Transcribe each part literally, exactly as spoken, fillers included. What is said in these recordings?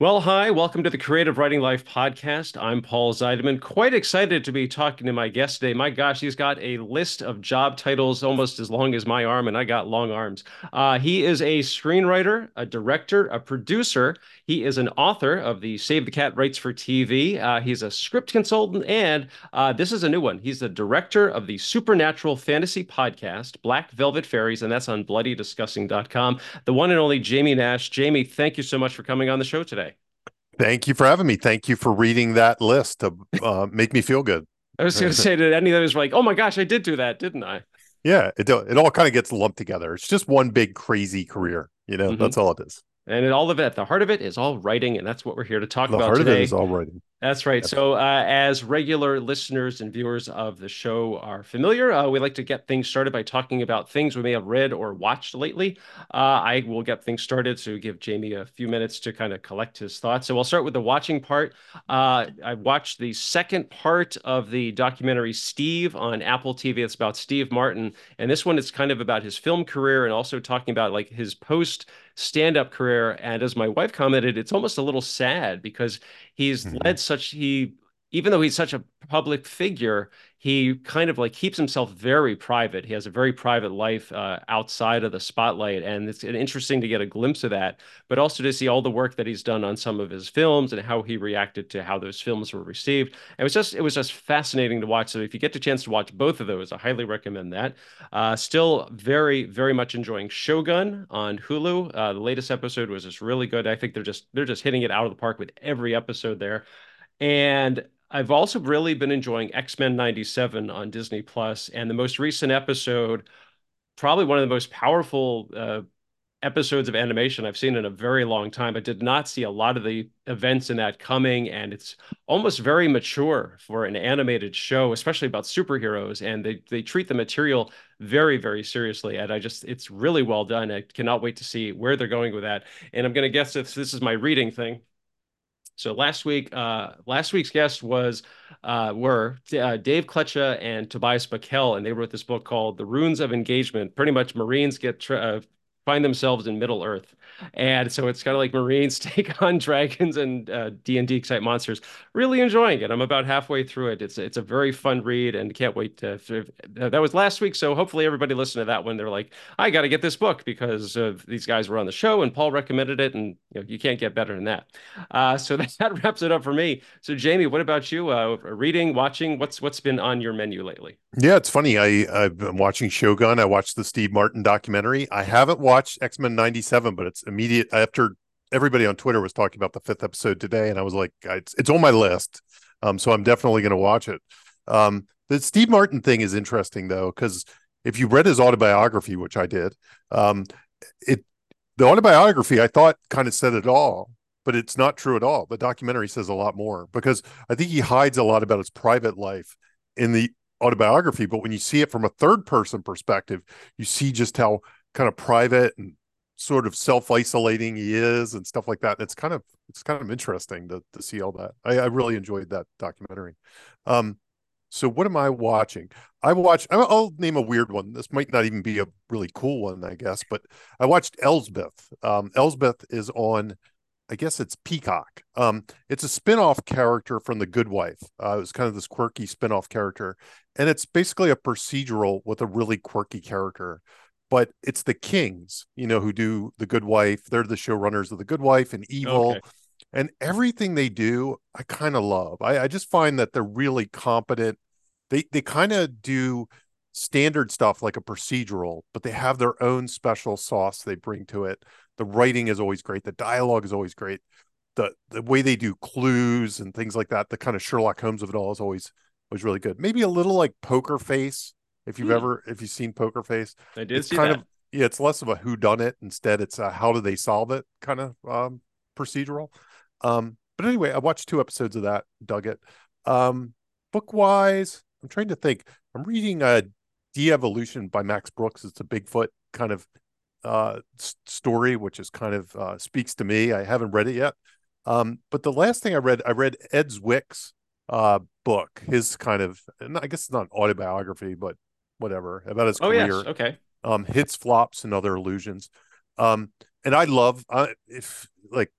Well, hi, welcome to the Creative Writing Life podcast. I'm Paul Zeideman. Quite excited to be talking to my guest today. My gosh, he's got a list of job titles almost as long as my arm, and I got long arms. Uh, he is a screenwriter, a director, a producer. He is an author of the Save the Cat Writes for T V. Uh, he's a script consultant, and uh, this is a new one. He's the director of the supernatural fantasy podcast, Black Velvet Fairies, and that's on bloody discussing dot com. The one and only Jamie Nash. Jamie, thank you so much for coming on the show today. Thank you for having me. Thank you for reading that list to uh, make me feel good. I was going to say to any of those, like, oh my gosh, I did do that, didn't I? Yeah, it it all kind of gets lumped together. It's just one big crazy career, you know. Hmm. That's all it is. And it, all of it, at the heart of it, is all writing, and that's what we're here to talk The about heart of it is today. all writing. That's right. Yes. So, uh, as regular listeners and viewers of the show are familiar, uh, we like to get things started by talking about things we may have read or watched lately. Uh, I will get things started, so give Jamie a few minutes to kind of collect his thoughts. So, I'll start with the watching part. Uh, I watched the second part of the documentary Steve on Apple T V. It's about Steve Martin, and this one is kind of about his film career and also talking about like his post stand-up career. And as my wife commented, it's almost a little sad because he's Mhm. led such he even though he's such a public figure, he kind of like keeps himself very private. He has a very private life uh, outside of the spotlight, and it's interesting to get a glimpse of that, but also to see all the work that he's done on some of his films and how he reacted to how those films were received. It was just it was just fascinating to watch. So if you get the chance to watch both of those, I highly recommend that. Uh, still very very much enjoying Shogun on Hulu. Uh, the latest episode was just really good. I think they're just they're just hitting it out of the park with every episode there. And I've also really been enjoying X-Men ninety-seven on Disney Plus, and the most recent episode, probably one of the most powerful uh, episodes of animation I've seen in a very long time. I did not see a lot of the events in that coming, and it's almost very mature for an animated show, especially about superheroes. And they they treat the material very, very seriously. And I just, it's really well done. I cannot wait to see where they're going with that. And I'm going to guess if this is my reading thing. So last week, uh, last week's guest was uh, were uh, Dave Kletcha and Tobias Bakel, and they wrote this book called "The Runes of Engagement." Pretty much, Marines get tra- uh, find themselves in Middle Earth, and so it's kind of like Marines take on dragons and uh, D and D type monsters. Really enjoying it. I'm about halfway through it. It's it's a very fun read, and can't wait to. Uh, that was last week, so hopefully everybody listened to that one. They're like, I got to get this book because uh, these guys were on the show, and Paul recommended it, and you know, you can't get better than that. Uh, so that, that wraps it up for me. So Jamie, what about you? Uh, reading, watching, what's what's been on your menu lately? Yeah, it's funny. I I've been watching Shogun. I watched the Steve Martin documentary. I haven't watched X-Men ninety-seven, but it's immediate after everybody on Twitter was talking about the fifth episode today, and I was like, it's it's on my list. Um, so I'm definitely going to watch it. Um, the Steve Martin thing is interesting though, because if you read his autobiography, which I did, um, it the autobiography I thought kind of said it all, but it's not true at all. The documentary says a lot more because I think he hides a lot about his private life in the autobiography. But when you see it from a third person perspective, you see just how kind of private and sort of self-isolating he is and stuff like that. And it's kind of it's kind of interesting to to see all that. I, I really enjoyed that documentary. Um, so what am I watching? I watched. I'll, I'll name a weird one. This might not even be a really cool one, I guess. But I watched Elsbeth. Um, Elsbeth is on. I guess it's Peacock. Um, it's a spin-off character from The Good Wife. Uh, it was kind of this quirky spin-off character, and it's basically a procedural with a really quirky character. But it's the Kings, you know, who do The Good Wife. They're the showrunners of The Good Wife and Okay. Evil, and everything they do, I kind of love. I, I just find that they're really competent. They they kind of do standard stuff like a procedural, but they have their own special sauce they bring to it. The writing is always great. The dialogue is always great. The the way they do clues and things like that, the kind of Sherlock Holmes of it all is always was really good. Maybe a little like Poker Face, if you've Hmm. ever if you've seen Poker Face. I did It's see kind of that. yeah, it's less of a who done it. Instead, it's a how do they solve it kind of um procedural. Um, but anyway, I watched two episodes of that, dug it. Um, book wise, I'm trying to think. I'm reading a De-Evolution by Max Brooks. It's a Bigfoot kind of uh story, which is kind of uh speaks to me. I haven't read it yet. Um, but the last thing I read, I read Ed Zwick's uh book, his kind of, and I guess it's not an autobiography, but whatever, about his Oh yes. career, Okay. um, hits, flops, and other illusions. Um, and I love uh, if like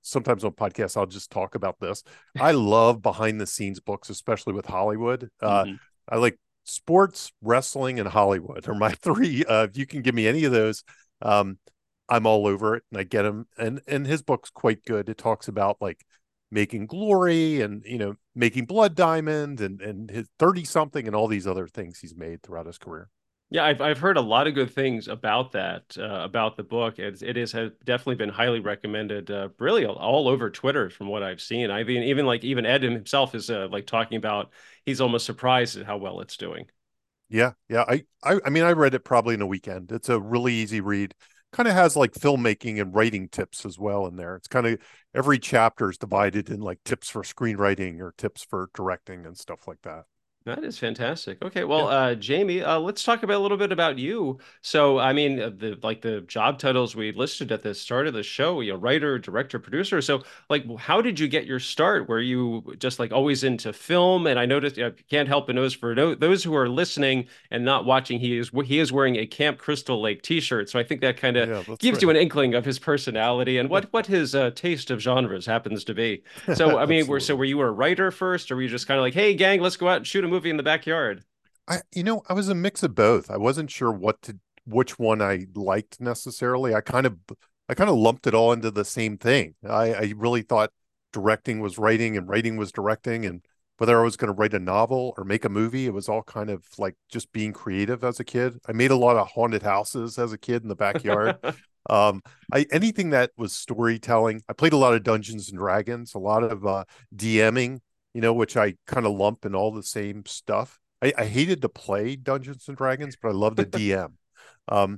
sometimes on podcasts I'll just talk about this. I love behind the scenes books, especially with Hollywood. Uh, Hmm. I like sports, wrestling, and Hollywood are my three. Uh, if you can give me any of those, um, I'm all over it, and I get them. And and his book's quite good. It talks about like making glory and you know making blood diamond and and his thirty something and all these other things he's made throughout his career. Yeah, I've I've heard a lot of good things about that, uh, about the book. It's, it is has definitely been highly recommended, uh, really all, all over Twitter from what I've seen. I've been even like even Ed himself is uh, like talking about he's almost surprised at how well it's doing. Yeah, yeah. I, I I mean I read it probably in a weekend. It's a really easy read. Kind of has like filmmaking and writing tips as well in there. It's kind of every chapter is divided in like tips for screenwriting or tips for directing and stuff like that. That is fantastic. Okay, well, Yeah. uh, Jamie, uh, let's talk about a little bit about you. So, I mean, uh, the like the job titles we listed at the start of the show, you know, writer, director, producer. So, like, how did you get your start? Were you just like always into film? And I noticed, I can't help but notice for no, those who are listening and not watching, he is he is wearing a Camp Crystal Lake t-shirt. So I think that kind of Yeah, that's gives you right. an inkling of his personality and what what his uh, taste of genres happens to be. So, I mean, were so Absolutely. were you a writer first, or were you just kind of like, hey, gang, let's go out and shoot a movie in the backyard? I you know, I was a mix of both. I wasn't sure what to which one I liked necessarily. I kind of I kind of lumped it all into the same thing. I, I really thought directing was writing and writing was directing, and whether I was going to write a novel or make a movie, it was all kind of like just being creative as a kid. I made a lot of haunted houses as a kid in the backyard. Um, I anything that was storytelling. I played a lot of Dungeons and Dragons, a lot of uh, DMing, you know, which I kind of lump in all the same stuff. I, I hated to play Dungeons and Dragons, but I love to D M. Um,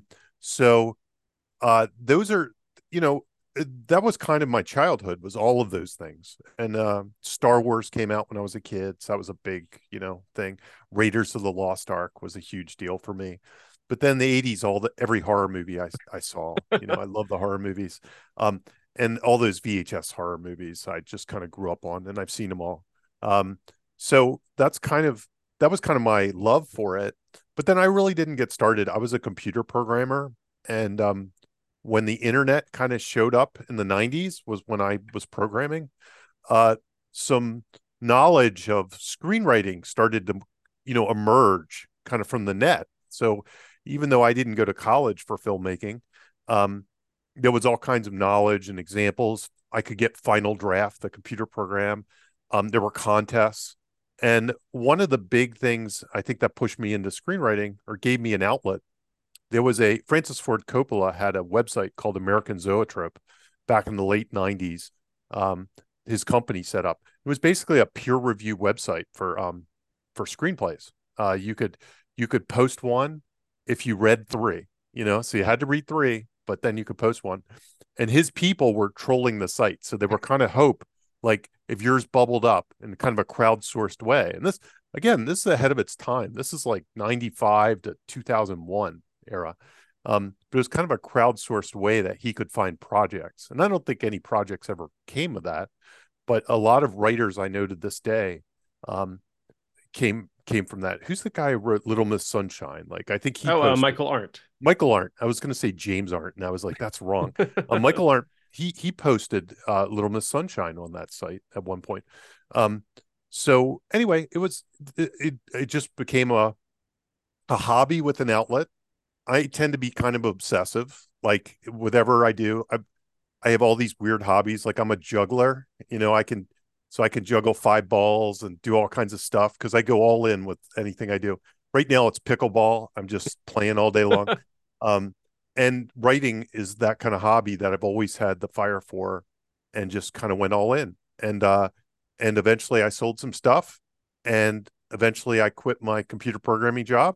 so uh, those are, you know, uh, that was kind of my childhood was all of those things. And uh, Star Wars came out when I was a kid, so that was a big, you know, thing. Raiders of the Lost Ark was a huge deal for me. But then the eighties, all the every horror movie I I saw, you know, I love the horror movies. Um, and all those V H S horror movies I just kind of grew up on and I've seen them all. Um, so that's kind of that was kind of my love for it. But then I really didn't get started. I was a computer programmer and um when the internet kind of showed up in the nineties was when I was programming. Uh, some knowledge of screenwriting started to, you know, emerge kind of from the net. So even though I didn't go to college for filmmaking, um, there was all kinds of knowledge and examples. I could get Final Draft, the computer program. Um, there were contests. And one of the big things I think that pushed me into screenwriting or gave me an outlet, there was a Francis Ford Coppola had a website called American Zoetrope back in the late nineties. Um, his company set up. It was basically a peer review website for um, for screenplays. Uh, you could you could post one if you read three, you know, so you had to read three, but then you could post one. And his people were trolling the site, so they were kind of hope like if yours bubbled up in kind of a crowdsourced way. And this again, this is ahead of its time. This is like ninety-five to two thousand one era. Um, but it was kind of a crowdsourced way that he could find projects. And I don't think any projects ever came of that, but a lot of writers I know to this day um, came came from that. Who's the guy who wrote Little Miss Sunshine? Like I think he Oh, uh, posted Michael Arndt. Michael Arndt. I was going to say James Arndt, and I was like, that's wrong. Um, Michael Arndt. He he posted uh, Little Miss Sunshine on that site at one point. Um, so anyway, it was it, it it just became a a hobby with an outlet. I tend to be kind of obsessive. Like whatever I do, I I have all these weird hobbies. Like I'm a juggler. You know, I can so I can juggle five balls and do all kinds of stuff because I go all in with anything I do. Right now it's pickleball. I'm just playing all day long. Um, and writing is that kind of hobby that I've always had the fire for and just kind of went all in. And uh and eventually I sold some stuff and eventually I quit my computer programming job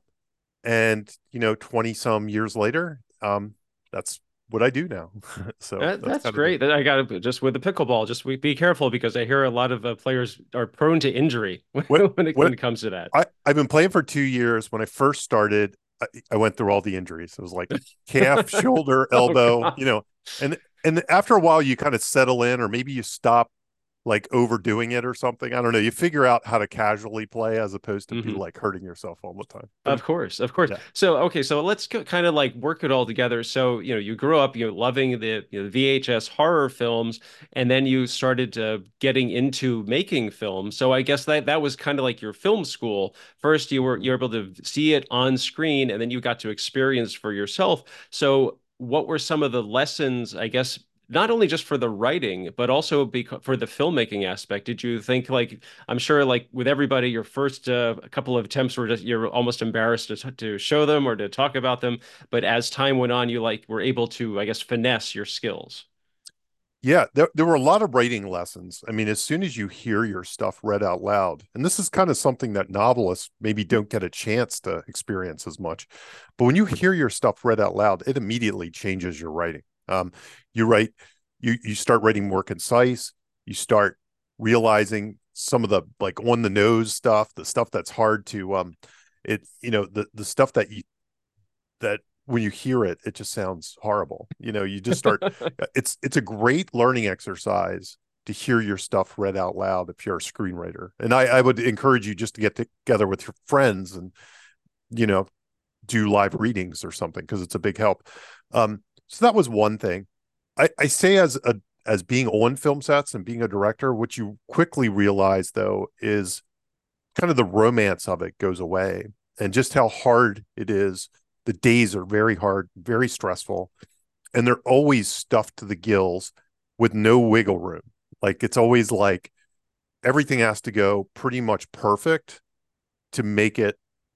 and you know twenty some years later um that's what I do now. So That, that's that's kind of the great. That I got to just with the pickleball, just we, be careful because I hear a lot of uh, players are prone to injury what when it when what it comes to that. I I've been playing for two years. When I first started, I, I went through all the injuries. It was like calf, shoulder, Oh elbow, God. you know, and and after a while you kind of settle in, or maybe you stop like overdoing it or something. I don't know. You figure out how to casually play as opposed to be Hmm. like hurting yourself all the time. But Of course, of course. yeah, So, okay, so let's go, kind of like work it all together. So, you know, you grew up, you know, loving the, you know, V H S horror films, and then you started uh, getting into making films. So, I guess that that was kind of like your film school. First, you were you were able to see it on screen, and then you got to experience for yourself. So, what were some of the lessons, I guess, not only just for the writing, but also because for the filmmaking aspect? Did you think like I'm sure like with everybody, your first uh, couple of attempts were just you're almost embarrassed to, to show them or to talk about them. But as time went on, you like were able to, I guess, finesse your skills. yeah, there, there were a lot of writing lessons. I mean, as soon as you hear your stuff read out loud, and this is kind of something that novelists maybe don't get a chance to experience as much, but when you hear your stuff read out loud, it immediately changes your writing. Um, you write, you you start writing more concise. You start realizing some of the like on the nose stuff, the stuff that's hard to um, it you know the the stuff that you that when you hear it, it just sounds horrible. You know, you just start. It's it's a great learning exercise to hear your stuff read out loud if you're a screenwriter. And I, I would encourage you just to get together with your friends and you know do live readings or something because it's a big help. Um, so that was one thing. I, I say as a as being on film sets and being a director, what you quickly realize though is kind of the romance of it goes away and just how hard it is. The days are very hard, very stressful, and they're always stuffed to the gills with no wiggle room. Like it's always like everything has to go pretty much perfect to make it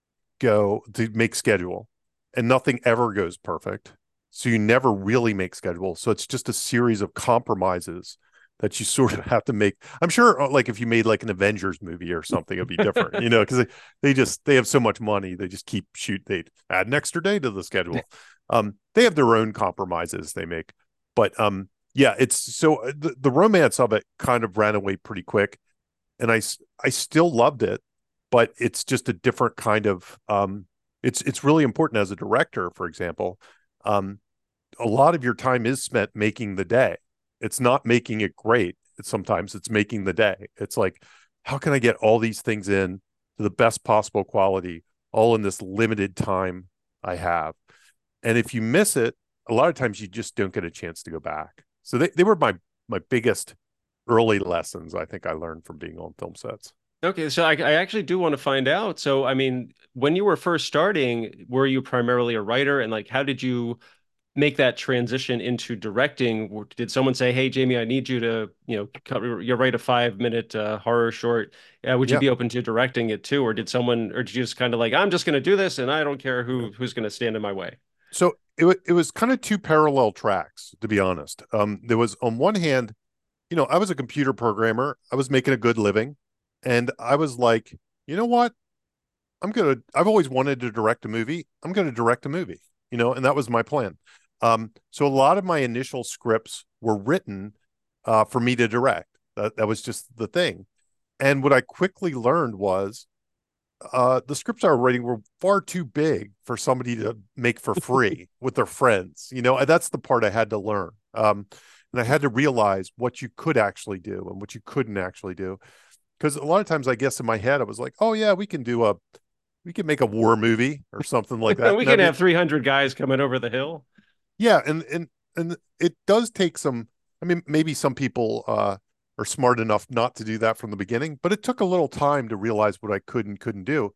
go to make schedule, and nothing ever goes perfect. So you never really make schedule. So it's just a series of compromises that you sort of have to make. I'm sure uh, like if you made like an Avengers movie or something, it'd be different, you know, because they, they just they have so much money, they just keep shoot, they add an extra day to the schedule. Um, they have their own compromises they make. But um, yeah, it's so uh, the, the romance of it kind of ran away pretty quick. And I I still loved it, but it's just a different kind of um it's it's really important as a director, for example. Um, a lot of your time is spent making the day. It's not making it great. It's sometimes it's making the day. It's like, how can I get all these things in to the best possible quality, all in this limited time I have? And if you miss it, a lot of times you just don't get a chance to go back. So they, they were my my biggest early lessons I think I learned from being on film sets. Okay, so I, I actually do want to find out. So, I mean, when you were first starting, were you primarily a writer, and like, how did you make that transition into directing? Did someone say, "Hey, Jamie, I need you to, you know, cover, you write a five minute uh, horror short. Uh, would you Yeah. be open to directing it too?" Or did someone, or did you just kind of like, "I'm just going to do this, and I don't care who who's going to stand in my way"? So it, it was kind of two parallel tracks, to be honest. Um, there was on one hand, you know, I was a computer programmer. I was making a good living. And I was like, you know what? I'm going to, I've always wanted to direct a movie. I'm going to direct a movie, you know, and that was my plan. Um, so a lot of my initial scripts were written uh, for me to direct. That, that was just the thing. And what I quickly learned was uh, the scripts I was writing were far too big for somebody to make for free with their friends. You know, that's the part I had to learn. Um, and I had to realize what you could actually do and what you couldn't actually do. Because a lot of times, I guess in my head, I was like, "Oh yeah, we can do a, we can make a war movie or something like that." We And I can mean, have three hundred guys coming over the hill. yeah, and and and it does take some. I mean, maybe some people uh, are smart enough not to do that from the beginning, but it took a little time to realize what I could and couldn't do.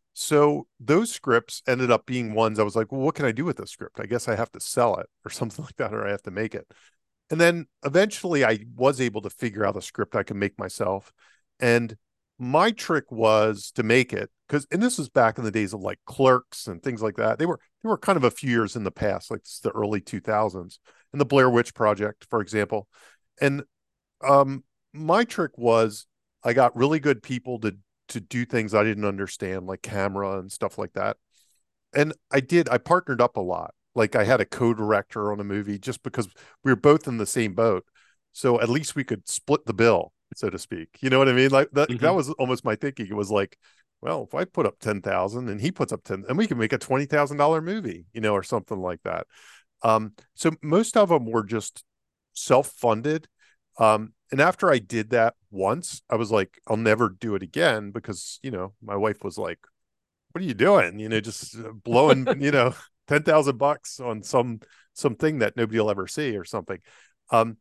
So those scripts ended up being ones I was like, well, what can I do with this script? I guess I have to sell it or something like that, or I have to make it. And then eventually I was able to figure out a script I can make myself. And my trick was to make it because, and this was back in the days of like Clerks and things like that. They were, they were kind of a few years in the past, like the early two thousands and the Blair Witch Project, for example. And um, my trick was I got really good people to to do things I didn't understand, like camera and stuff like that. And I did, I partnered up a lot. Like I had a co-director on a movie just because we were both in the same boat. So at least we could split the bill, so to speak. You know what I mean? Like that, that Hmm. was almost my thinking. It was like, well, if I put up ten thousand and he puts up ten, and we can make a twenty thousand dollars movie, you know, or something like that. Um, so most of them were just self-funded. Um, and after I did that once, I was like, I'll never do it again because, you know, my wife was like, what are you doing? You know, just blowing, you know, ten thousand bucks on some something that nobody will ever see or something. Um,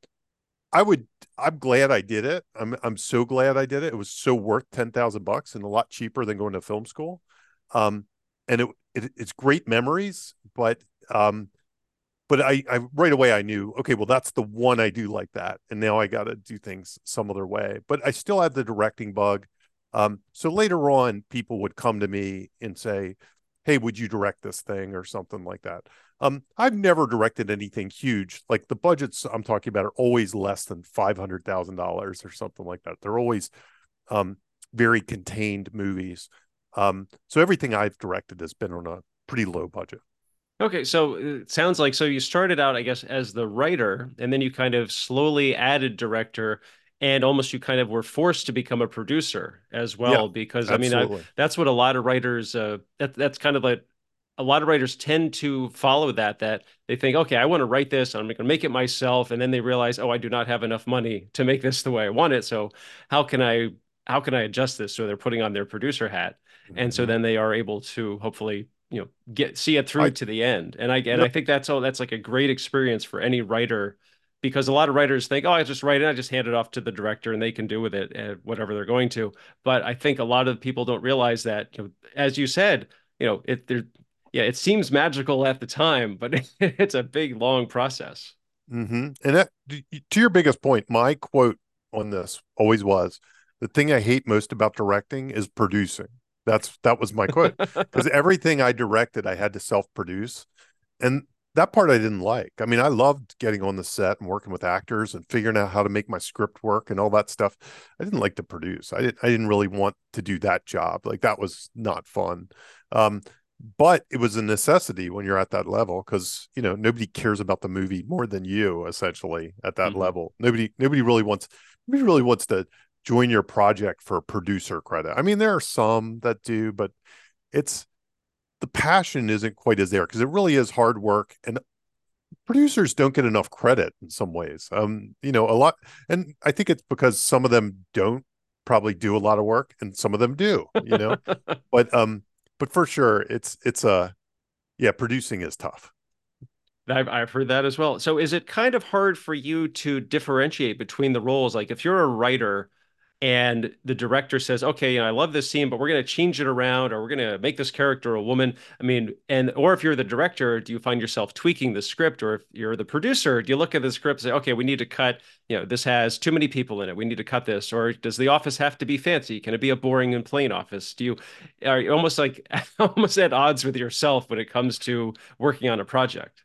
I would, I'm glad I did it. I'm, I'm so glad I did it. It was so worth ten thousand bucks and a lot cheaper than going to film school. Um, and it, it, it's great memories, but, um, but I, I right away I knew, okay, well, that's the one I do like that. And now I got to do things some other way, but I still had the directing bug. Um, so later on, people would come to me and say, hey, would you direct this thing or something like that? Um, I've never directed anything huge. Like the budgets I'm talking about are always less than five hundred thousand dollars or something like that. They're always um, very contained movies. Um, so everything I've directed has been on a pretty low budget. Okay, so it sounds like so you started out, I guess, as the writer, and then you kind of slowly added director, and almost you kind of were forced to become a producer as Yeah, well, because I mean, I absolutely. that's what a lot of writers uh that that's kind of like a lot of writers tend to follow that that they think, okay, I want to write this, I'm going to make it myself, and then they realize, oh, I do not have enough money to make this the way I want it, so how can I how can I adjust this? So they're putting on their producer hat, and so Mm-hmm. then they are able to hopefully you know get see it through I to the end. And I and no, I think that's all that's like a great experience for any writer because a lot of writers think, oh, I just write it, I just hand it off to the director and they can do with it uh, whatever they're going to. But I think a lot of people don't realize that, you know, as you said, you know, it there, yeah, it seems magical at the time, but it's a big, long process. mm-hmm. And that, to your biggest point, my quote on this always was, the thing I hate most about directing is producing. That's that was my quote. Because everything I directed, I had to self-produce. And that part I didn't like. I mean, I loved getting on the set and working with actors and figuring out how to make my script work and all that stuff. I didn't like to produce. I didn't I didn't really want to do that job. Like that was not fun. Um, but it was a necessity when you're at that level because you know nobody cares about the movie more than you essentially at that Mhm. level. Nobody nobody really wants nobody really wants to join your project for producer credit. I mean, there are some that do, but it's the passion isn't quite as there because it really is hard work and producers don't get enough credit in some ways. Um, you know, a lot, and I think it's because some of them don't probably do a lot of work and some of them do, you know, but, um, but for sure it's, it's a, uh, yeah, producing is tough. I've I've heard that as well. So is it kind of hard for you to differentiate between the roles? Like if you're a writer and the director says, "Okay, you know, I love this scene, but we're going to change it around, or we're going to make this character a woman." I mean, and or if you're the director, do you find yourself tweaking the script, or if you're the producer, do you look at the script and say, "Okay, we need to cut. You know, this has too many people in it. We need to cut this." Or does the office have to be fancy? Can it be a boring and plain office? Do you are you almost like almost at odds with yourself when it comes to working on a project?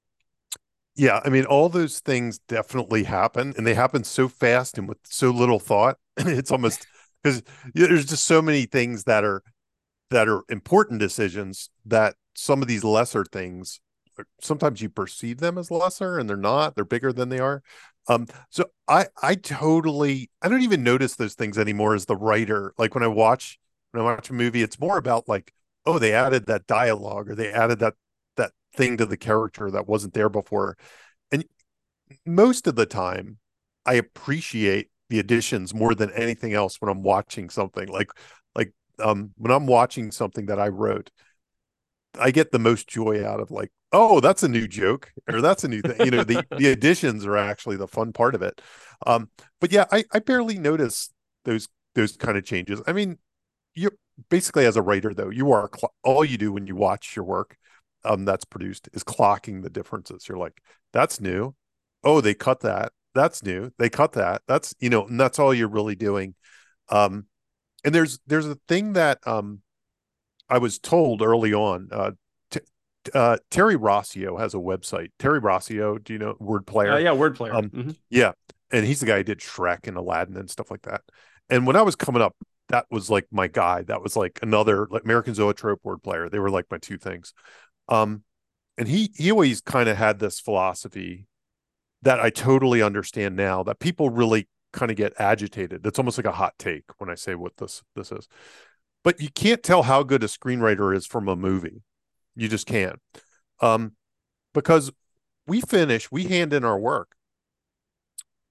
Yeah. I mean, all those things definitely happen and they happen so fast and with so little thought. It's almost because there's just so many things that are, that are important decisions that some of these lesser things sometimes you perceive them as lesser and they're not, they're bigger than they are. Um so i i totally, I don't even notice those things anymore as the writer. Like when i watch when i watch a movie, it's more about like, oh, they added that dialogue or they added that that thing to the character that wasn't there before. And most of the time I appreciate the additions more than anything else when I'm watching something like like um when I'm watching something that I wrote. I get the most joy out of like, oh, that's a new joke or that's a new thing. You know, the the additions are actually the fun part of it. Um, but yeah, I, I barely notice those those kind of changes. I mean, you basically as a writer though, you are cl- all you do when you watch your work um that's produced is clocking the differences. You're like, that's new. Oh, they cut that. That's new. They cut that. That's, you know, and that's all you're really doing. Um, and there's there's a thing that um I was told early on. Uh, t- uh, Terry Rossio has a website. Terry Rossio, do you know, word Uh, player? yeah, word player. Um, Hmm. yeah, and he's the guy who did Shrek and Aladdin and stuff like that. And when I was coming up, that was like my guy. That was like another like American Zoetrope word player. They were like my two things. Um, and he he always kind of had this philosophy that I totally understand now. That people really kind of get agitated. It's almost like a hot take when I say what this this is. But you can't tell how good a screenwriter is from a movie. You just can't. Um, because we finish, we hand in our work.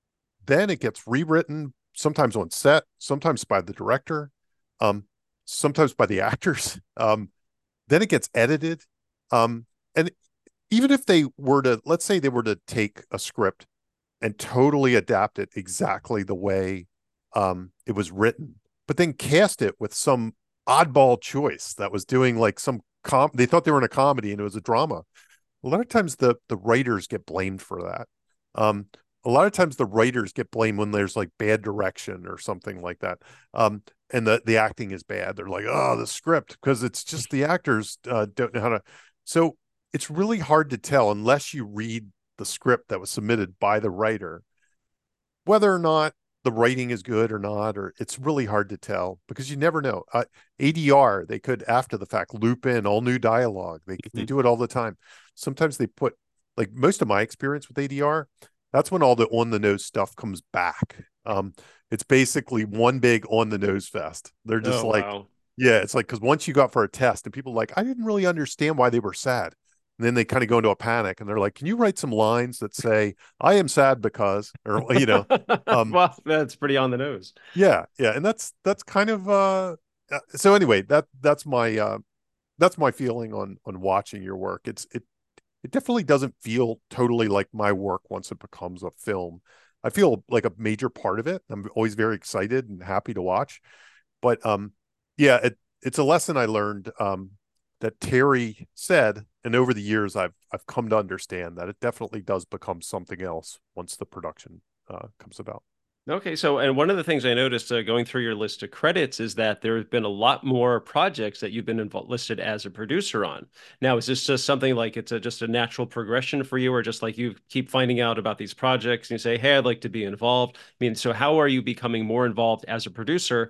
then it gets rewritten, sometimes on set, sometimes by the director, um, sometimes by the actors. Um, then it gets edited. Um, and even if they were to, let's say they were to take a script and totally adapt it exactly the way um, it was written, but then cast it with some oddball choice that was doing like some com. They thought they were in a comedy and it was a drama. A lot of times the the writers get blamed for that. Um, a lot of times the writers get blamed when there's like bad direction or something like that. Um, and the the acting is bad. They're like, oh, the script, because it's just the actors uh, don't know how to. So it's really hard to tell unless you read the script that was submitted by the writer whether or not the writing is good or not, or it's really hard to tell because you never know. Uh, A D R, they could after the fact loop in all new dialogue. They they Mhm. do it all the time. Sometimes they put like most of my experience with A D R, that's when all the on the nose stuff comes back. Um, it's basically one big on the nose fest. They're just Oh, like, wow. yeah, it's like because once you got for a test and people are like, I didn't really understand why they were sad. And then they kind of go into a panic and they're like, can you write some lines that say, I am sad because, or, you know, um, Well, that's pretty on the nose. yeah, yeah, and that's that's kind of uh, uh so anyway, that that's my uh that's my feeling on on watching your work. It's it it definitely doesn't feel totally like my work once it becomes a film. I feel like a major part of it. I'm always very excited and happy to watch. But um yeah, it it's a lesson I learned um that Terry said, and over the years I've I've come to understand that it definitely does become something else once the production uh comes about. Okay, so and one of the things I noticed uh, going through your list of credits is that there have been a lot more projects that you've been involved, listed as a producer on. Now, is this just something like it's a, just a natural progression for you, or just like you keep finding out about these projects and you say, "Hey, I'd like to be involved"? I mean, so how are you becoming more involved as a producer?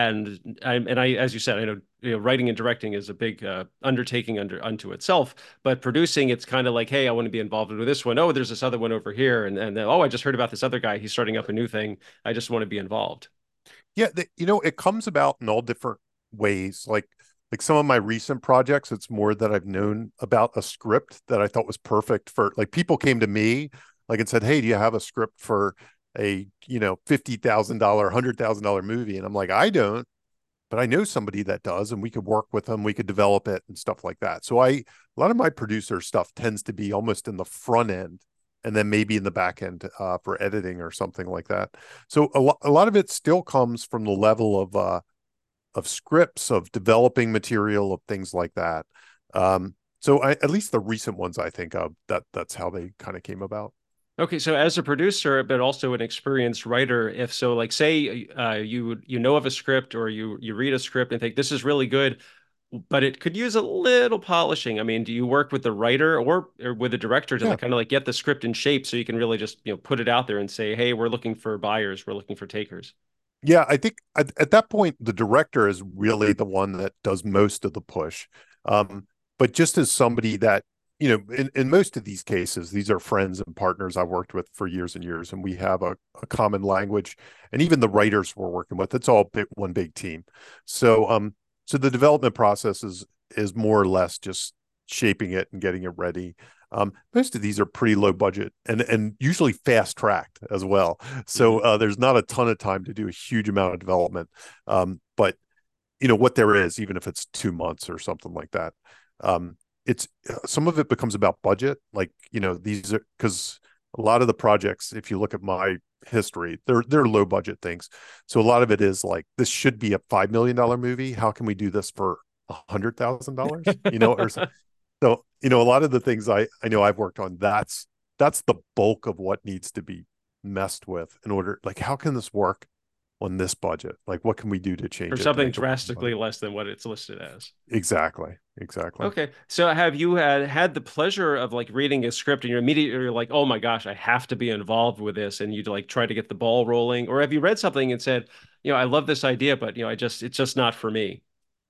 And I, and I, as you said, I know, you know, writing and directing is a big uh, undertaking under unto itself, but producing, it's kind of like, hey, I want to be involved with this one. Oh, there's this other one over here, and and then, oh, I just heard about this other guy. He's starting up a new thing. I just want to be involved. Yeah, the, you know, it comes about in all different ways. Like like some of my recent projects, it's more that I've known about a script that I thought was perfect for like people came to me like and said, "Hey, do you have a script for a, you know, fifty thousand dollar, one hundred thousand dollar movie?" And I'm like, "I don't, but I know somebody that does, and we could work with them, we could develop it and stuff like that." So I a lot of my producer stuff tends to be almost in the front end and then maybe in the back end uh, for editing or something like that. So a, lo- a lot of it still comes from the level of uh, of scripts, of developing material, of things like that. Um, so I, at least the recent ones I think of, that that's how they kind of came about. Okay, so as a producer, but also an experienced writer, if so, like say uh, you you know of a script or you you read a script and think this is really good, but it could use a little polishing. I mean, do you work with the writer or or with the director to Yeah. like kind of like get the script in shape so you can really just, you know, put it out there and say, hey, we're looking for buyers, we're looking for takers. Yeah, I think at, at that point the director is really the one that does most of the push. Um, but just as somebody that, you know, in, in most of these cases, these are friends and partners I've worked with for years and years, and we have a, a common language. And even the writers we're working with, it's all big, one big team. So, um, so the development process is is more or less just shaping it and getting it ready. Um, most of these are pretty low budget and and usually fast tracked as well. So Mhm. uh, there's not a ton of time to do a huge amount of development. Um, but you know what there is, even if it's two months or something like that. Um, it's some of it becomes about budget. Like, you know, these are because a lot of the projects, if you look at my history, they're they're low budget things. So a lot of it is like this should be a five million dollar movie. How can we do this for a hundred thousand dollars? You know, or so, you know, a lot of the things I I know I've worked on, that's that's the bulk of what needs to be messed with in order, like, how can this work on this budget? Like, what can we do to For change it to something make it work on drastically budget? less than what it's listed as. Exactly. Exactly. Okay. So have you had had the pleasure of like reading a script and you're immediately you're like, oh my gosh, I have to be involved with this, and you like try to get the ball rolling? Or have you read something and said, you know, I love this idea, but you know, I just it's just not for me.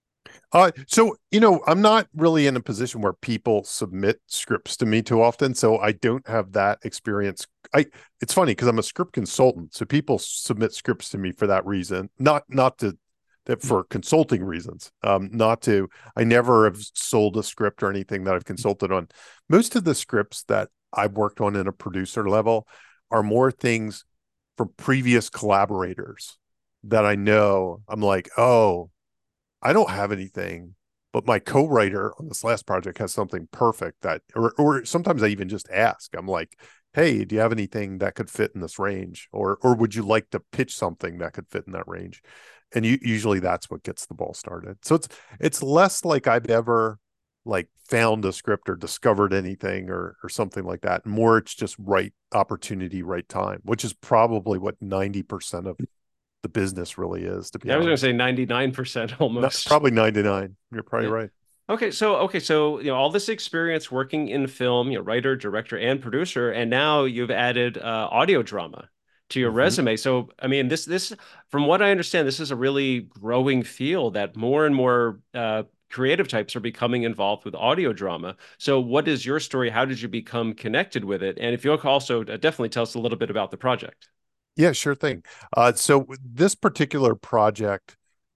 Uh, so, you know, I'm not really in a position where people submit scripts to me too often, so I don't have that experience. I It's funny because I'm a script consultant, so people submit scripts to me for that reason, not not to that for consulting reasons. Um, not to I never have sold a script or anything that I've consulted on. Most of the scripts that I've worked on in a producer level are more things from previous collaborators that I know. I'm like, oh, I don't have anything, but my co-writer on this last project has something perfect that, or, or sometimes I even just ask. I'm like, hey, do you have anything that could fit in this range? Or, or would you like to pitch something that could fit in that range? And you, usually that's what gets the ball started. So it's, it's less like I've ever like found a script or discovered anything or, or something like that. More it's just right opportunity, right time, which is probably what ninety percent of the business really is, to be Yeah, I was going to honest. say ninety-nine percent No, almost. probably ninety-nine. You're probably Yeah. right. Okay, so okay, so you know all this experience working in film, you know, writer, director, and producer, and now you've added uh, audio drama to your Mm-hmm. resume. So, I mean, this this, from what I understand, this is a really growing field that more and more uh, creative types are becoming involved with audio drama. So, what is your story? How did you become connected with it? And if you'll also uh, definitely tell us a little bit about the project. Yeah, sure thing. Uh, so this particular project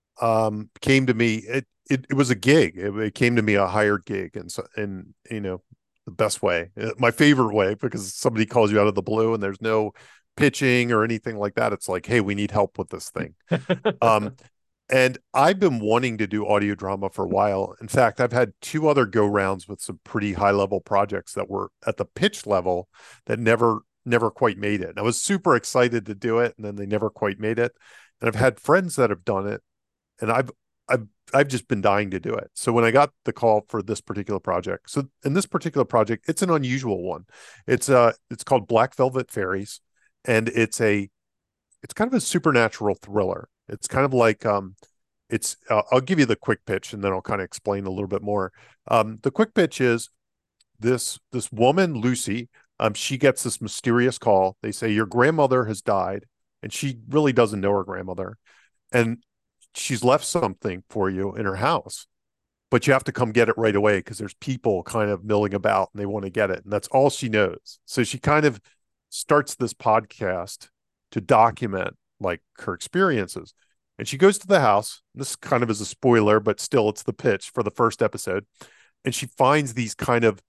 um, came to me. It, it it was a gig. It, it came to me a hired gig, and so and you know the best way, uh, my favorite way, because somebody calls you out of the blue and there's no pitching or anything like that. It's like, hey, we need help with this thing. Um, and I've been wanting to do audio drama for a while. In fact, I've had two other go rounds with some pretty high level projects that were at the pitch level that never never quite made it. And I was super excited to do it, and then they never quite made it. And I've had friends that have done it, and I've I've I've just been dying to do it. So when I got the call for this particular project, so in this particular project, it's an unusual one. It's uh it's called Black Velvet Fairies, and it's a it's kind of a supernatural thriller. It's kind of like um it's uh, I'll give you the quick pitch and then I'll kind of explain a little bit more. Um the quick pitch is this this woman Lucy, um she gets this mysterious call. They say your grandmother has died, and she really doesn't know her grandmother, and she's left something for you in her house, but you have to come get it right away because there's people kind of milling about and they want to get it. And that's all she knows. So she kind of starts this podcast to document like her experiences. And she goes to the house. This kind of is a spoiler, but still it's the pitch for the first episode. And she finds these kind of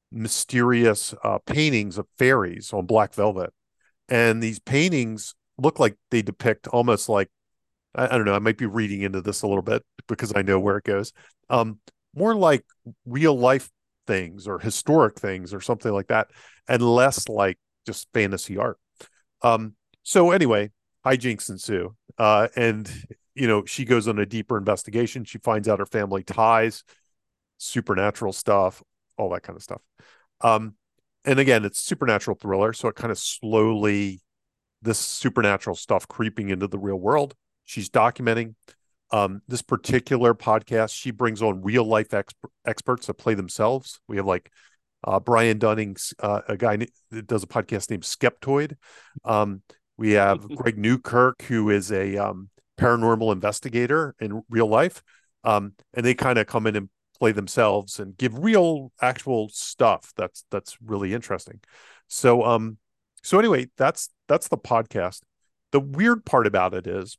mysterious uh, paintings of fairies on black velvet. And these paintings look like they depict almost like, I, I don't know, I might be reading into this a little bit because I know where it goes. Um, more like real life things or historic things or something like that, and less like just fantasy art. Um, so anyway, hijinks ensue. Uh, and you know, she goes on a deeper investigation. She finds out her family ties, supernatural stuff, all that kind of stuff. Um, and again, it's supernatural thriller, so it kind of slowly this supernatural stuff creeping into the real world. She's documenting um, this particular podcast. She brings on real life exp- experts that play themselves. We have like uh, Brian Dunning's uh, a guy that does a podcast named Skeptoid. Um, we have Greg Newkirk, who is a um, paranormal investigator in real life, um, and they kind of come in and play themselves and give real, actual stuff that's that's really interesting. So, um, so anyway, that's that's the podcast. The weird part about it is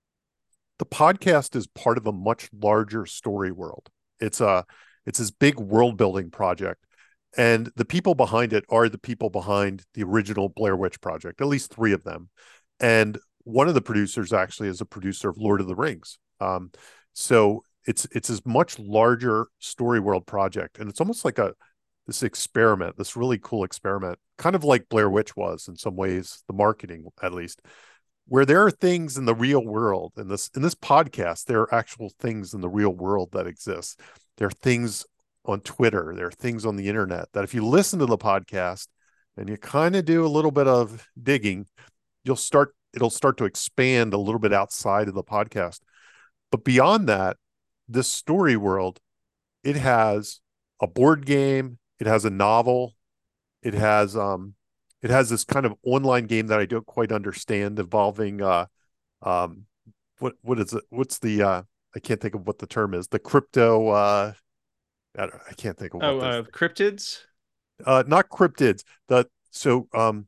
the podcast is part of a much larger story world. It's a it's this big world building project, and the people behind it are the people behind the original Blair Witch Project, at least three of them. And one of the producers actually is a producer of Lord of the Rings. Um, so it's it's this much larger story world project, and it's almost like a this experiment, this really cool experiment, kind of like Blair Witch was in some ways, the marketing at least, where there are things in the real world. In this in this podcast, there are actual things in the real world that exist. There are things on Twitter, there are things on the internet that if you listen to the podcast and you kind of do a little bit of digging, you'll start it'll start to expand a little bit outside of the podcast. But beyond that, this story world, it has a board game, it has a novel, it has um it has this kind of online game that I don't quite understand involving uh um what what is it what's the uh I can't think of what the term is, the crypto uh I, don't, I can't think of what Oh, those uh, things. cryptids. Uh not cryptids, the so um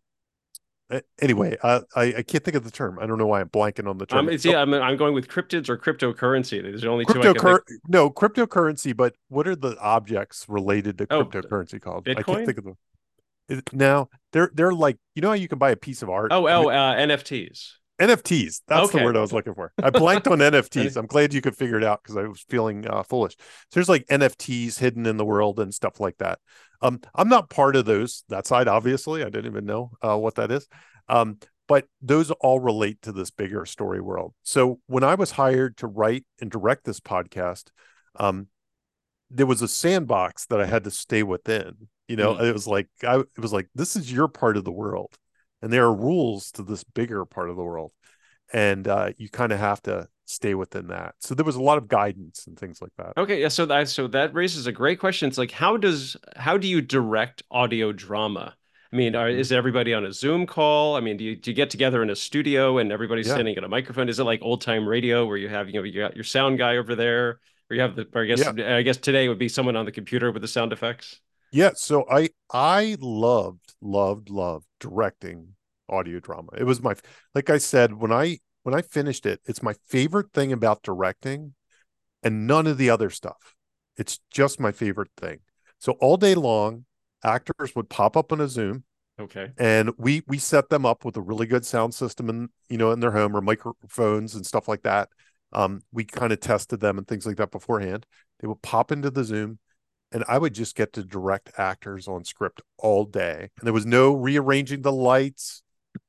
anyway, uh, I I can't think of the term. I don't know why I'm blanking on the Um, term. it's Oh, yeah, I'm I'm going with cryptids or cryptocurrency. There's only two I can think. cryptocur no cryptocurrency, but what are the objects related to Oh, cryptocurrency called? I can't Bitcoin? think of them. It, now they're they're like, you know how you can buy a piece of art. Oh, I oh, mean, uh, N F Ts. N F Ts. That's the Okay. word I was looking for. I blanked on N F Ts. And I'm glad you could figure it out because I was feeling uh, foolish. So there's like N F Ts hidden in the world and stuff like that. Um, I'm not part of those that side, obviously. I didn't even know uh, what that is. Um, but those all relate to this bigger story world. So when I was hired to write and direct this podcast, um, there was a sandbox that I had to stay within. You know, hmm. it was like I it was like this is your part of the world, and there are rules to this bigger part of the world, and uh, you kind of have to stay within that. So there was a lot of guidance and things like that. Okay, yeah, so that so that raises a great question. It's like how does how do you direct audio drama? I mean, are, Mhm. is everybody on a Zoom call? I mean, do you do you get together in a studio and everybody's Yeah, standing at a microphone? Is it like old time radio where you have, you know, you got your sound guy over there, or you have the, or I guess yeah, I guess today would be someone on the computer with the sound effects. yeah. So I I loved loved loved directing audio drama. It was my like I said when I when I finished it, it's my favorite thing about directing and none of the other stuff. It's just my favorite thing. So all day long, actors would pop up on a Zoom, Okay. and we we set them up with a really good sound system in you know in their home or microphones and stuff like that. Um, we kind of tested them and things like that beforehand. They would pop into the Zoom, and I would just get to direct actors on script all day. And there was no rearranging the lights,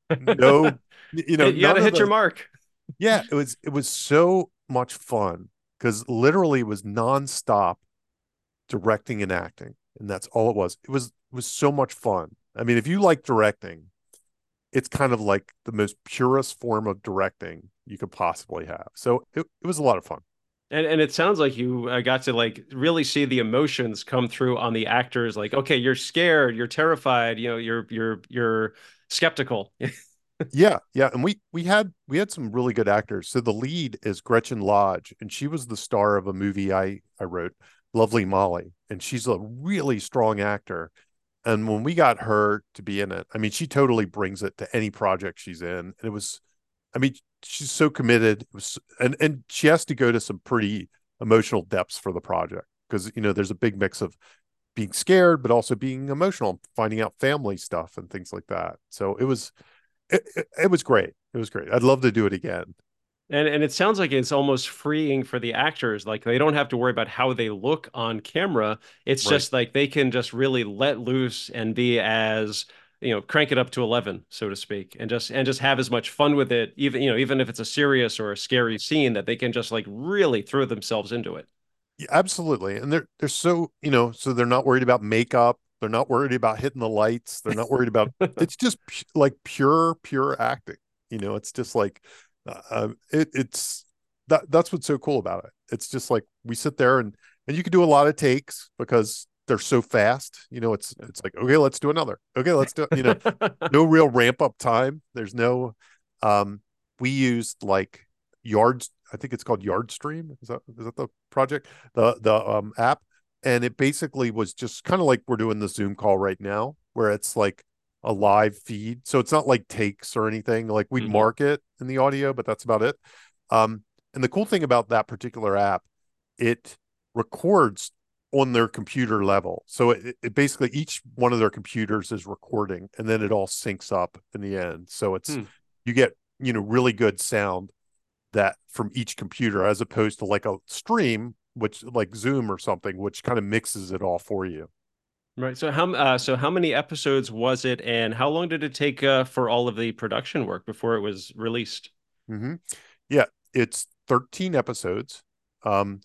no, you know, Hit, you got none to of hit your the mark. yeah, it was it was so much fun because literally it was nonstop directing and acting, and that's all it was. It was it was so much fun. I mean, if you like directing, it's kind of like the most purest form of directing you could possibly have. So it, it was a lot of fun. And and it sounds like you uh, got to like really see the emotions come through on the actors. Like, okay, you're scared, you're terrified, you know, you're you're you're skeptical. Yeah, yeah, and we we had we had some really good actors. So the lead is Gretchen Lodge, and she was the star of a movie I I wrote, Lovely Molly, and she's a really strong actor. And when we got her to be in it, I mean, she totally brings it to any project she's in. And it was, I mean, she's so committed. It was, and and she has to go to some pretty emotional depths for the project because you know there's a big mix of being scared, but also being emotional, finding out family stuff and things like that. So it was, it, it, it was great. It was great. I'd love to do it again. And and it sounds like it's almost freeing for the actors. Like they don't have to worry about how they look on camera. It's Right. just like they can just really let loose and be as, you know, crank it up to eleven, so to speak, and just and just have as much fun with it, even, you know, even if it's a serious or a scary scene, that they can just like really throw themselves into it. Yeah, absolutely. And they're they're so, you know, so they're not worried about makeup. They're not worried about hitting the lights. They're not worried about it's just pu- like pure, pure acting. You know, it's just like uh, um, it it's that that's what's so cool about it. It's just like we sit there and and you can do a lot of takes because they're so fast. You know, it's it's like, okay, let's do another. Okay, let's do, you know, no real ramp up time. There's no um we used like yards I think it's called Yardstream. Is that is that the project? The the um app. And it basically was just kind of like we're doing the Zoom call right now, where it's like a live feed. So it's not like takes or anything. Like we'd hmm. mark it in the audio, but that's about it. Um, and the cool thing about that particular app, it records on their computer level. So it, it basically each one of their computers is recording and then it all syncs up in the end. So it's Hmm. you get, you know, really good sound that from each computer as opposed to like a stream, which like Zoom or something, which kind of mixes it all for you. Right. So how uh, so how many episodes was it, and how long did it take uh, for all of the production work before it was released? Mm-hmm. Yeah, it's thirteen episodes. Um,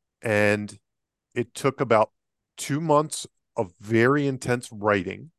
and it took about two months of very intense writing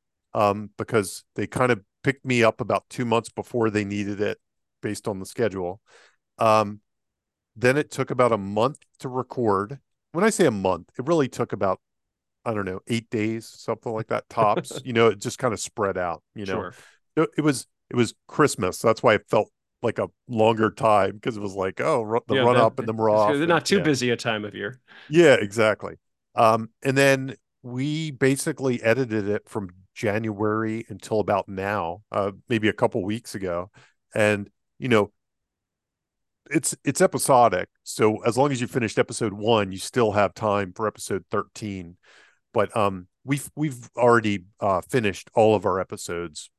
um, because they kind of picked me up about two months before they needed it based on the schedule. Um, then it took about a month to record. When I say a month, it really took about, I don't know, eight days, something like that, tops. You know, it just kind of spread out, you know. Sure. It, it was it was Christmas. That's why it felt like a longer time because it was like, oh, ru- the Yeah, run that up and then we're it's off. they're And not too yeah, busy a time of year. yeah, exactly. Um, and then we basically edited it from January until about now, uh, maybe a couple weeks ago. And, you know, it's it's episodic. So as long as you finished episode one, you still have time for episode thirteen. But um we've we've already uh, finished all of our episodes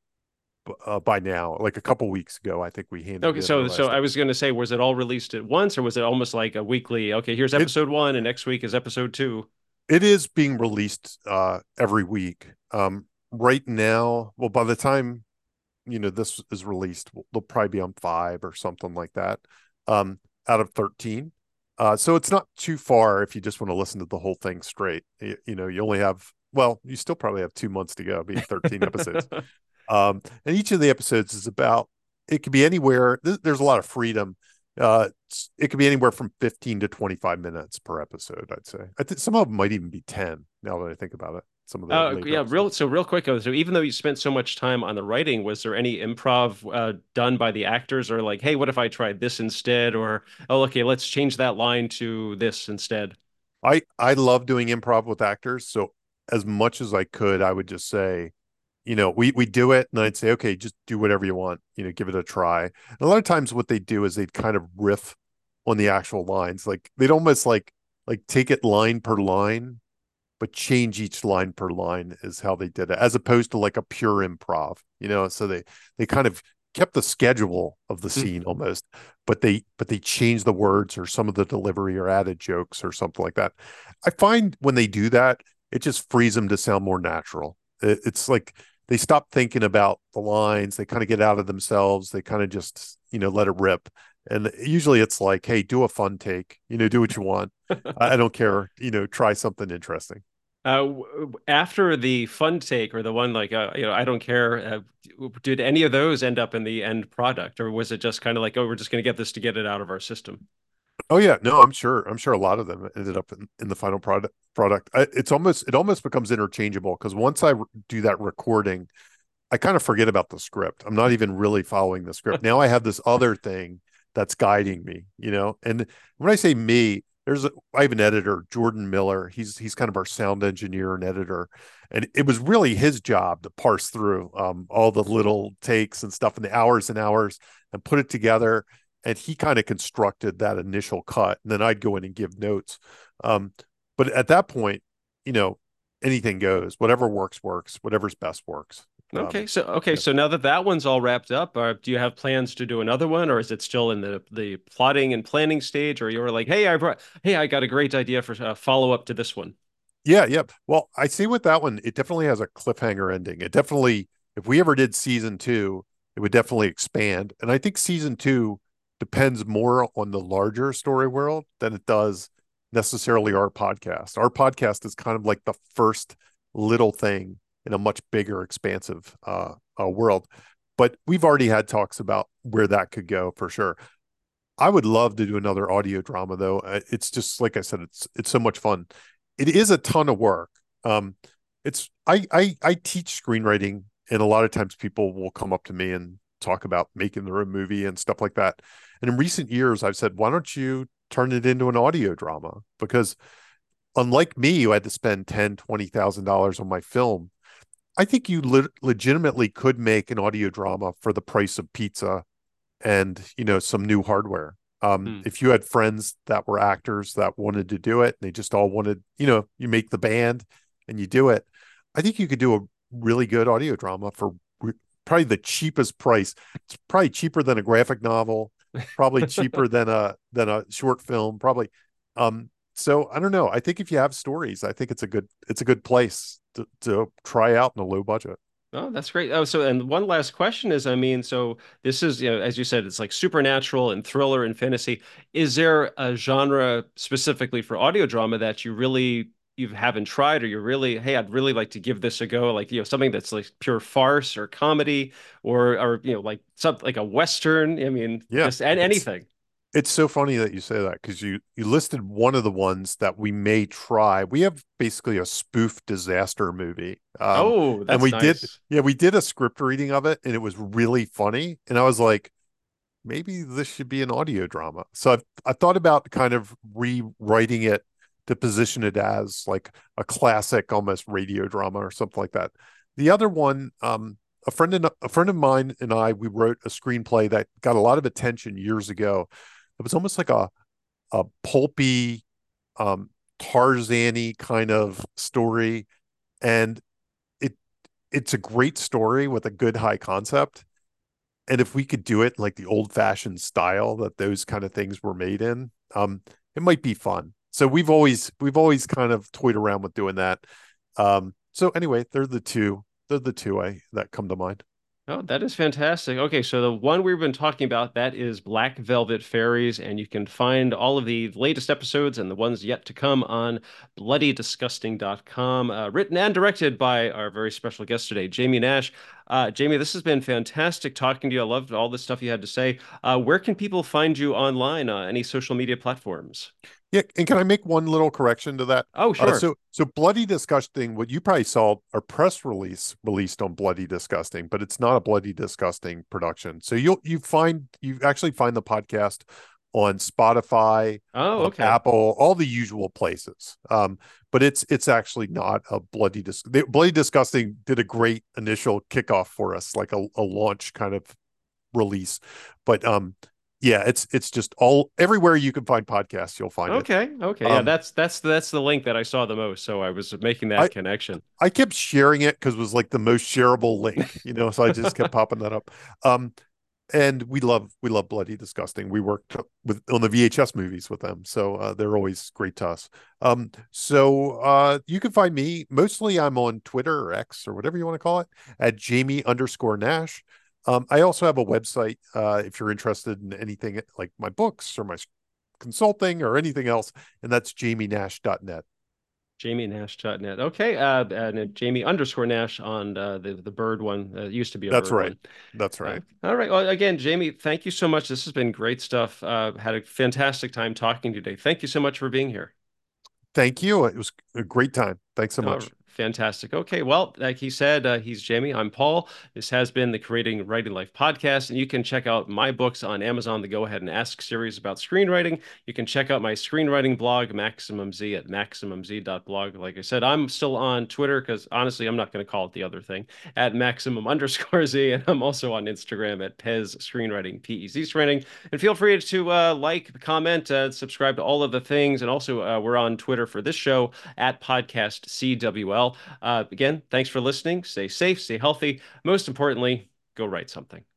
uh, by now. Like a couple weeks ago, I think we handed Okay, in our so so last I was episode. going to say, was it all released at once, or was it almost like a weekly? Okay, here's It episode one, and next week is episode two. it is being released uh, every week. Um, right now, well, by the time you know this is released, they'll probably be on five or something like that, um, out of thirteen. Uh, so it's not too far if you just want to listen to the whole thing straight. You, you know, you only have, well, you still probably have two months to go, be thirteen episodes. Um, and each of the episodes is about, it could be anywhere. There's a lot of freedom. Uh, it could be anywhere from fifteen to twenty-five minutes per episode, I'd say. I think some of them might even be ten now that I think about it. Some of the Uh, later yeah, real episodes. so real quick. uh, So even though you spent so much time on the writing, was there any improv uh, done by the actors, or like, hey, what if I tried this instead, or oh, okay, let's change that line to this instead? I I love doing improv with actors. So as much as I could, I would just say, you know, we we do it, and I'd say, okay, just do whatever you want. You know, give it a try. And a lot of times, what they do is they'd kind of riff on the actual lines. Like they'd almost like like take it line per line, but change each line per line is how they did it, as opposed to like a pure improv. You know, so they they kind of kept the schedule of the scene almost, but they but they changed the words or some of the delivery or added jokes or something like that. I find when they do that, it just frees them to sound more natural. It, it's like they stop thinking about the lines. They kind of get out of themselves. They kind of just, you know, let it rip. And usually it's like, hey, do a fun take, you know, do what you want. I, I don't care, you know, try something interesting. Uh, w- after the fun take or the one like uh, you know I don't care, uh, did any of those end up in the end product, or was it just kind of like, oh, we're just going to get this to get it out of our system? Oh yeah, no, I'm sure. I'm sure a lot of them ended up in, in the final product. Product. I, it's almost it almost becomes interchangeable because once I re- do that recording, I kind of forget about the script. I'm not even really following the script. Now I have this other thing that's guiding me, you know. And when I say me, there's a, I have an editor, Jordan Miller. He's he's kind of our sound engineer and editor, and it was really his job to parse through um, all the little takes and stuff and the hours and hours and put it together. And he kind of constructed that initial cut, and then I'd go in and give notes. Um, but at that point, you know, anything goes. Whatever works works. Whatever's best works. Okay, Um, so okay, yeah. so now that that one's all wrapped up, uh, do you have plans to do another one, or is it still in the the plotting and planning stage, or you're like, hey, I brought, hey, I got a great idea for a follow up to this one? Yeah, yeah. Well, I see with that one, it definitely has a cliffhanger ending. It definitely, if we ever did season two, it would definitely expand. And I think season two depends more on the larger story world than it does necessarily our podcast. Our podcast is kind of like the first little thing in a much bigger, expansive uh, uh, world. But we've already had talks about where that could go for sure. I would love to do another audio drama though. Uh, It's just like I said, it's it's so much fun. It is a ton of work. Um, it's I I I teach screenwriting, and a lot of times people will come up to me and talk about making their own movie and stuff like that. And in recent years, I've said, why don't you turn it into an audio drama? Because unlike me, who had to spend ten, twenty thousand dollars on my film, I think you le legitimately could make an audio drama for the price of pizza and you know some new hardware. Um, Hmm. if you had friends that were actors that wanted to do it, and they just all wanted, you know, you make the band and you do it. I think you could do a really good audio drama for re- probably the cheapest price. It's probably cheaper than a graphic novel, probably cheaper than a than a short film, probably. Um, so I don't know. I think if you have stories, I think it's a good it's a good place to, to try out in a low budget. Oh, that's great. Oh, so and one last question is, I mean, so this is, you know, as you said, it's like supernatural and thriller and fantasy. Is there a genre specifically for audio drama that you really you haven't tried, or you're really, hey, I'd really like to give this a go, like, you know, something that's like pure farce or comedy, or or you know, like something like a Western. I mean, Yeah, just an it's anything. It's so funny that you say that because you you listed one of the ones that we may try. We have basically a spoof disaster movie. Um, Oh, and that's we did, nice. yeah, we did a script reading of it and it was really funny. And I was like, maybe this should be an audio drama. So I've I thought about kind of rewriting it to position it as like a classic, almost radio drama or something like that. The other one, um, a friend and a friend of mine and I, we wrote a screenplay that got a lot of attention years ago. It was almost like a a pulpy, um, Tarzan-y kind of story. and it it's a great story with a good high concept. And if we could do it like the old fashioned style that those kind of things were made in, um, it might be fun. So we've always we've always kind of toyed around with doing that. Um, so anyway, they're the two they're the two I that come to mind. Oh, that is fantastic. Okay, so the one we've been talking about, that is Black Velvet Fairies, and you can find all of the latest episodes and the ones yet to come on bloody disgusting dot com, uh, written and directed by our very special guest today, Jamie Nash. Uh, Jamie, this has been fantastic talking to you. I loved all the stuff you had to say. Uh, where can people find you online? Uh, any social media platforms? Yeah, and can I make one little correction to that? Oh, Uh, sure. so, so Bloody Disgusting, what you probably saw a press release released on Bloody Disgusting, but it's not a Bloody Disgusting production. So you'll you find you actually find the podcast on Spotify, Oh, um, okay. Apple, all the usual places. Um, but it's it's actually not a Bloody Dis. They, Bloody Disgusting did a great initial kickoff for us, like a, a launch kind of release, but um, yeah, it's it's just all everywhere you can find podcasts, you'll find it. Okay. Okay. Yeah, Um, that's that's that's the link that I saw the most, so I was making that I connection. I kept sharing it because it was like the most shareable link, you know. So I just kept popping that up. Um, and we love we love Bloody Disgusting. We worked with on the V H S movies with them, so uh, they're always great to us. Um, so uh, you can find me mostly. I'm on Twitter or X or whatever you want to call it at Jamie underscore Nash. Um, I also have a website uh, if you're interested in anything like my books or my consulting or anything else, and that's jamie nash dot net. Jamie Nash dot net. Okay. Uh, and uh, Jamie underscore Nash on uh, the the bird one. Uh, it used to be a That's bird right. one. That's Uh, right. all right. Well, again, Jamie, thank you so much. This has been great stuff. Uh, had a fantastic time talking today. Thank you so much for being here. Thank you. It was a great time. Thanks so Oh, much. fantastic. Okay, well, like he said, uh, he's Jamie. I'm Paul. This has been the Creating Writing Life podcast, and you can check out my books on Amazon, the Go Ahead and Ask series about screenwriting. You can check out my screenwriting blog, Maximum Z, at maximum z dot blog. Like I said, I'm still on Twitter because honestly, I'm not going to call it the other thing, at maximum underscore Z, and I'm also on Instagram at Pez Screenwriting, P E Z Screenwriting. And feel free to uh, like, comment, uh, subscribe to all of the things. And also, uh, we're on Twitter for this show at Podcast C W L. Uh, again, thanks for listening. Stay safe, stay healthy. Most importantly, go write something.